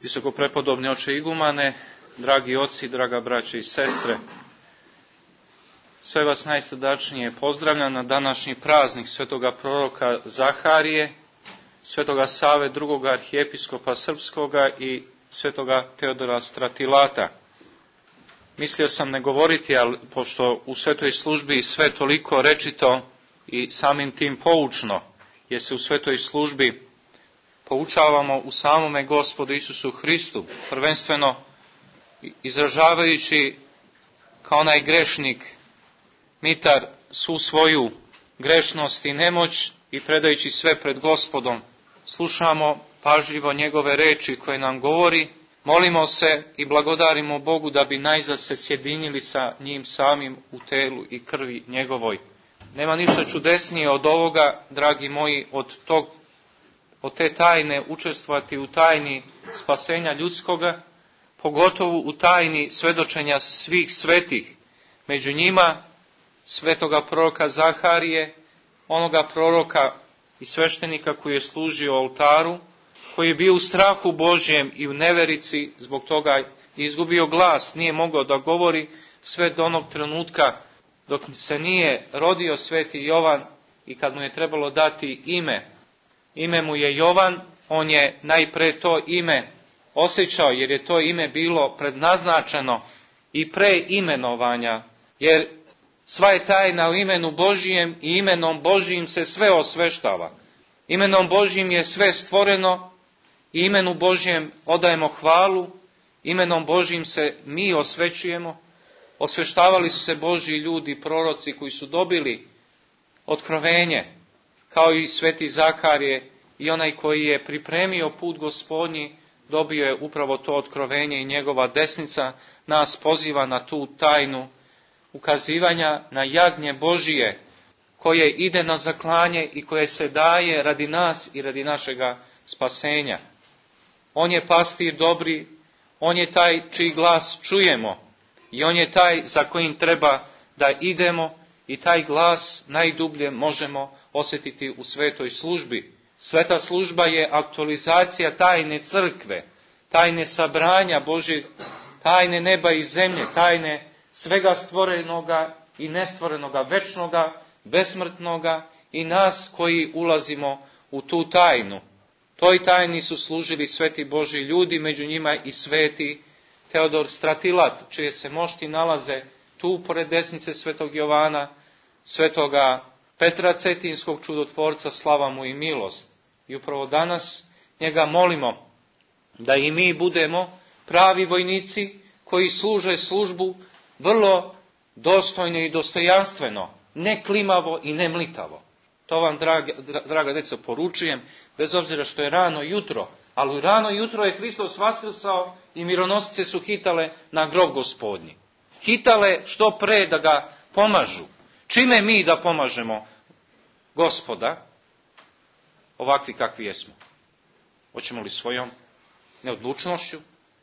Visokoprepodobni oče igumane, dragi oci, draga braće i sestre, sve vas najsrdačnije pozdravljam na današnji praznik svetoga proroka Zaharije, svetoga Save II. Arhijepiskopa Srpskoga i svetoga Teodora Stratilata. Mislio sam ne govoriti, ali pošto u svetoj službi sve toliko rečito i samim tim poučno, jer se u svetoj službi poučavamo u samome Gospodu Isusu Hristu, prvenstveno izražavajući kao onaj grešnik Mitar svu svoju grešnost i nemoć i predajući sve pred Gospodom, slušamo pažljivo njegove reči koje nam govori, molimo se i blagodarimo Bogu da bi najzad se sjedinili sa njim samim u telu i krvi njegovoj. Nema ništa čudesnije od ovoga, dragi moji, od te tajne učestvovati u tajni spasenja ljudskoga, pogotovo u tajni svedočenja svih svetih, među njima svetoga proroka Zaharije, onoga proroka i sveštenika koji je služio oltaru, koji je bio u strahu Božjem i u neverici, zbog toga je izgubio glas, nije mogao da govori sve do onog trenutka dok se nije rodio sveti Jovan i kad mu je trebalo dati ime. Ime mu je Jovan, on je najpre to ime osjećao, jer je to ime bilo prednaznačeno i pre imenovanja, jer sva je tajna u imenu Božijem i imenom Božijim se sve osveštava. Imenom Božijim je sve stvoreno i imenu Božijem odajemo hvalu, imenom Božijim se mi osvećujemo. Osveštavali su se Božji ljudi, proroci koji su dobili otkrovenje, kao i sveti Zaharije, i onaj koji je pripremio put Gospodnji, dobio je upravo to otkrovenje i njegova desnica nas poziva na tu tajnu ukazivanja na jagnje Božije, koje ide na zaklanje i koje se daje radi nas i radi našega spasenja. On je pastir dobri, on je taj čiji glas čujemo i on je taj za kojim treba da idemo i taj glas najdublje možemo osjetiti u svetoj službi. Sveta služba je aktualizacija tajne crkve, tajne sabranja Božjeg, tajne neba i zemlje, tajne svega stvorenoga i nestvorenoga, večnoga, besmrtnoga i nas koji ulazimo u tu tajnu. Toj tajni su služili sveti Božji ljudi, među njima i sveti Teodor Stratilat, čije se mošti nalaze tu pored desnice svetog Jovana, svetoga Petra Cetinskog čudotvorca, slava mu i milost. I upravo danas njega molimo da i mi budemo pravi vojnici koji služe službu vrlo dostojno i dostojanstveno, ne klimavo i ne mlitavo. To vam, draga deco, poručujem, bez obzira što je rano jutro, ali rano jutro je Hristos vaskrsao i mironosice su hitale na grob Gospodnji. Hitale što pre da ga pomažu. Čime mi da pomažemo Gospoda, ovakvi kakvi jesmo? Hoćemo li svojom neodlučnošću?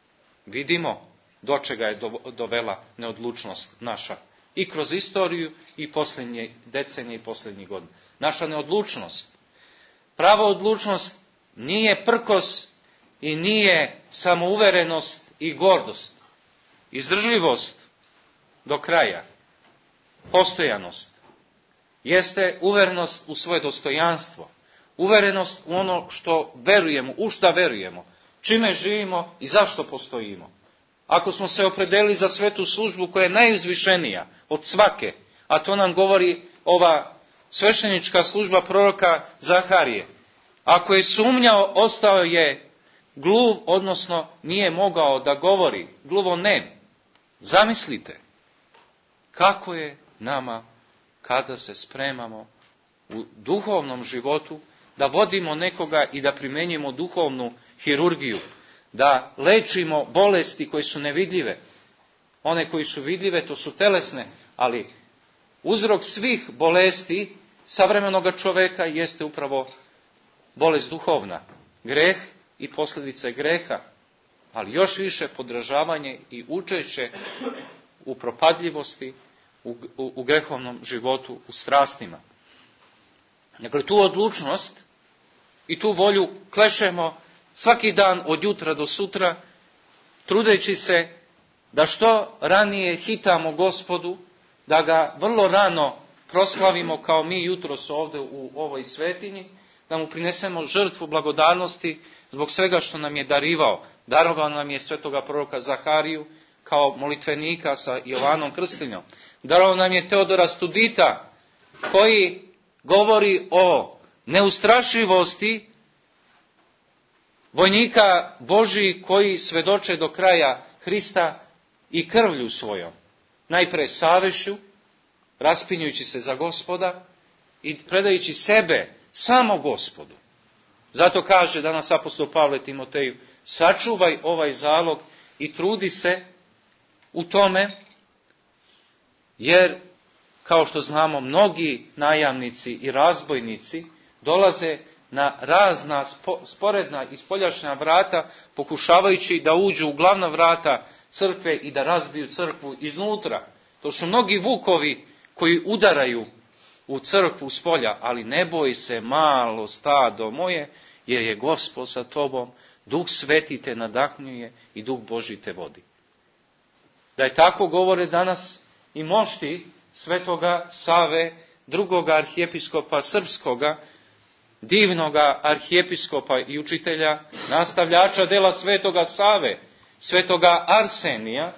Vidimo do čega je dovela neodlučnost naša. I kroz istoriju i posljednje decenije i posljednjih godina. Naša neodlučnost, prava odlučnost nije prkos i nije samouverenost i gordost. Izdržljivost do kraja, postojanost, jeste uverenost u svoje dostojanstvo, uverenost u ono što verujemo, u šta verujemo, čime živimo i zašto postojimo. Ako smo se opredelili za svetu službu koja je najuzvišenija od svake, a to nam govori ova sveštenička služba proroka Zaharije, ako je sumnjao, ostao je gluv, odnosno nije mogao da govori, gluvonem. Zamislite kako je nama kada se spremamo u duhovnom životu da vodimo nekoga i da primenjujemo duhovnu hirurgiju, da lečimo bolesti koje su nevidljive. One koje su vidljive, to su telesne, ali uzrok svih bolesti savremenog čoveka jeste upravo bolest duhovna, greh i posljedice greha, ali još više podražavanje i učešće u propadljivosti, u grehovnom životu, u strastima. Dakle, tu odlučnost i tu volju klešemo svaki dan od jutra do sutra, trudeći se da što ranije hitamo Gospodu, da ga vrlo rano proslavimo kao mi jutros ovdje u ovoj svetinji, da mu prinesemo žrtvu blagodarnosti zbog svega što nam je darivao. Darovao nam je svetoga proroka Zahariju kao molitvenika sa Jovanom Krstiljom. Darovao nam je Teodora Studita koji govori o neustrašivosti vojnika Božji koji svedoče do kraja Hrista i krvlju svojom. Najpre savešću, raspinjujući se za Gospoda i predajući sebe samo Gospodu. Zato kaže danas apostol Pavle Timoteju, sačuvaj ovaj zalog i trudi se u tome, jer, kao što znamo, mnogi najamnici i razbojnici dolaze na razna sporedna i spoljašnja vrata, pokušavajući da uđu u glavna vrata crkve i da razbiju crkvu iznutra. To su mnogi vukovi koji udaraju u crkvu s polja, ali ne boj se, malo stado moje, jer je Gospod sa tobom, Duh Sveti te nadahnjuje i Duh Božji te vodi. Da je tako govore danas i mošti svetoga Save, drugoga arhijepiskopa srpskoga, divnoga arhijepiskopa i učitelja, nastavljača dela svetoga Save, svetoga Arsenija,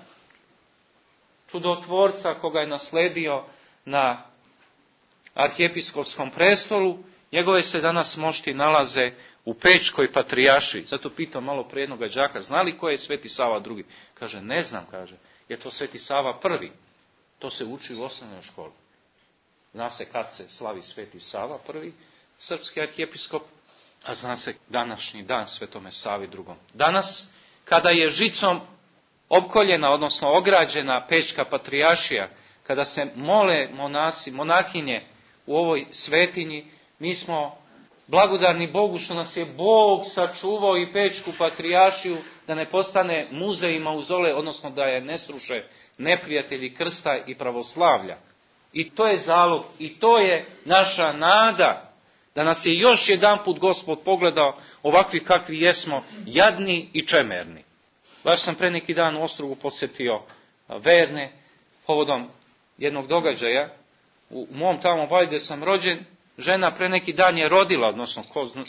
čudotvorca koga je nasledio na arhijepiskopskom prestolu. Njegove se danas mošti nalaze u Pečkoj patrijaršiji. Zato pitam malo prije jednoga đaka, zna li ko je Sveti Sava drugi? Kaže, ne znam, kaže, je to Sveti Sava prvi. To se uči u osnovnoj školi. Zna se kad se slavi Sveti Sava prvi, srpski arhijepiskop, a zna se današnji dan Svetome Savi drugom. Danas, kada je žicom opkoljena, odnosno ograđena Pečka patrijaršija, kada se mole monasi, monahinje u ovoj svetinji, mi smo blagodarni Bogu što nas je Bog sačuvao i Pečku patrijaršiju da ne postane muzej i mauzole, odnosno da je ne sruše neprijatelji krsta i pravoslavlja. I to je zalog, i to je naša nada, da nas je još jedanput Gospod pogledao ovakvi kakvi jesmo, jadni i čemerni. Baš sam pre neki dan u Ostrogu posjetio verne, povodom jednog događaja. U mom tamo vaju gdje sam rođen, žena pre neki dan je rodila, odnosno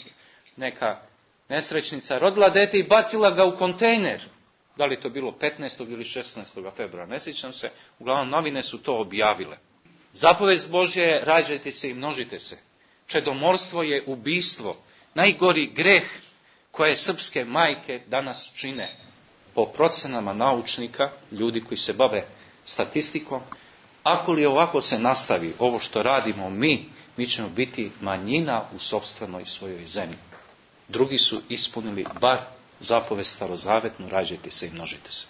neka nesrećnica, rodila dete i bacila ga u kontejner. Da li to bilo 15. ili 16. februara, ne sjećam se, uglavnom novine su to objavile. Zapovest Božja je rađajte se i množite se. Čedomorstvo je ubistvo, najgori greh koje srpske majke danas čine. Po procenama naučnika, ljudi koji se bave statistikom, ako li ovako se nastavi ovo što radimo mi ćemo biti manjina u sopstvenoj svojoj zemlji. Drugi su ispunili bar zapovest starozavetnu, rađajte se i množite se.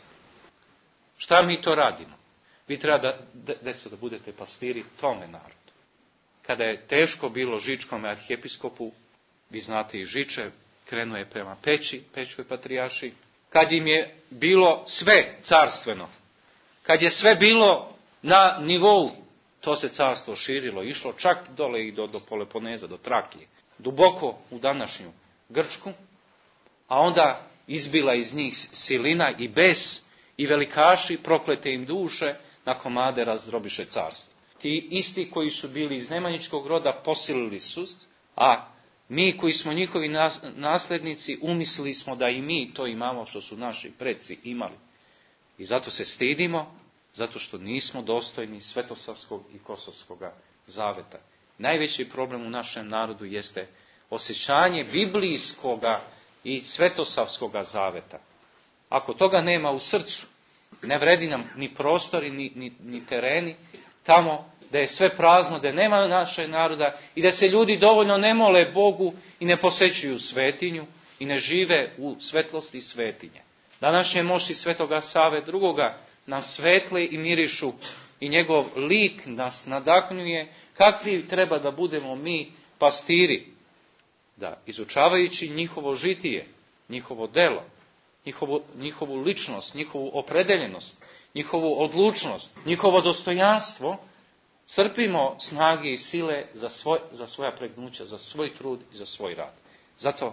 Šta mi to radimo? Vi treba da budete pastiri tome narodu. Kada je teško bilo Žičkome arhijepiskopu, vi znate i Žiče, krenuo je prema Pečkoj patrijaršiji, kad im je bilo sve carstveno, kad je sve bilo na nivou, to se carstvo širilo, išlo čak dole i do Peloponeza, do Trakije, duboko u današnju Grčku, a onda izbila iz njih silina i bes i velikaši, proklete im duše, na komade razdrobiše carstvo. Ti isti koji su bili iz nemanjičkog roda posilili su, a mi koji smo njihovi nasljednici umislili smo da i mi to imamo što su naši preci imali. I zato se stidimo, zato što nismo dostojni Svetosavskog i Kosovskog zaveta. Najveći problem u našem narodu jeste osjećanje biblijskoga i Svetosavskoga zaveta. Ako toga nema u srcu, ne vredi nam ni prostori, ni tereni, tamo da je sve prazno, da nema našeg naroda i da se ljudi dovoljno ne mole Bogu i ne posećuju svetinju i ne žive u svetlosti svetinje. Današnje moći Svetoga Save drugoga nas svetle i mirišu i njegov lik nas nadahnjuje kakvi treba da budemo mi pastiri, da izučavajući njihovo žitije, njihovo delo, njihovu ličnost, njihovu opredeljenost, njihovu odlučnost, njihovo dostojanstvo, crpimo snage i sile za svoja pregnuća, za svoj trud i za svoj rad. Zato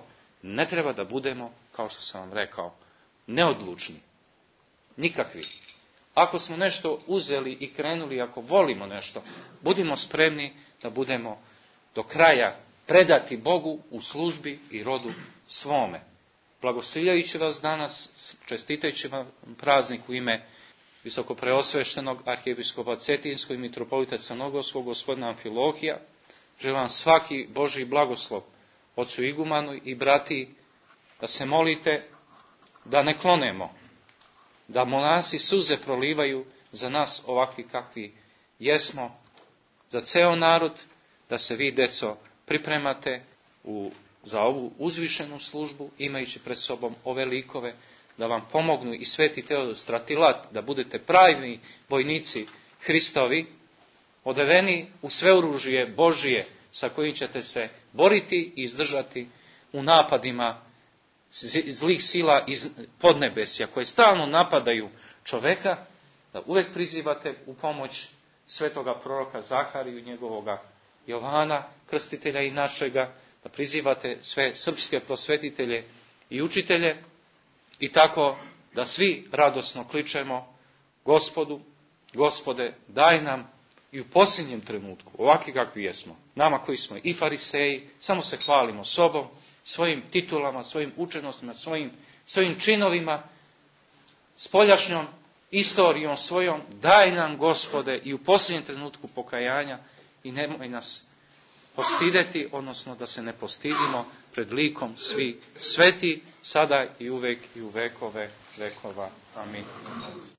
Ne treba da budemo, kao što sam vam rekao, neodlučni. Nikakvi. Ako smo nešto uzeli i krenuli, ako volimo nešto, budimo spremni da budemo do kraja predati Bogu u službi i rodu svome. Blagosiljajući vas danas, čestitajući vam praznik u ime visokopreosveštenog arhijepiskopa Cetinskog i mitropolita Crnogorskog gospodina Amfilohija, želim vam svaki Božji blagoslov, ocu igumanu i brati, da se molite da ne klonemo, da monasi suze prolivaju za nas ovakvi kakvi jesmo, za ceo narod, da se vi, deco, pripremate za ovu uzvišenu službu, imajući pred sobom ove likove, da vam pomognu i sveti Teodor Stratilat, da budete pravi vojnici Hristovi, odeveni u sve oružje Božije, sa kojim ćete se boriti i izdržati u napadima zlih sila iz podnebesja, koje stalno napadaju čoveka, da uvek prizivate u pomoć svetoga proroka Zahariju, njegovoga Jovana, krstitelja i našega, da prizivate sve srpske prosvetitelje i učitelje, i tako da svi radosno kličemo Gospodu, Gospode, daj nam i u posljednjem trenutku, ovakvi kakvi jesmo, nama koji smo i fariseji, samo se hvalimo sobom, svojim titulama, svojim učenostima, svojim činovima, spoljašnjom istorijom svojom, daj nam, Gospode, i u posljednjem trenutku pokajanja i nemoj nas postideti, odnosno da se ne postidimo pred likom svi sveti, sada i uvek i u vekove vekova. Amin.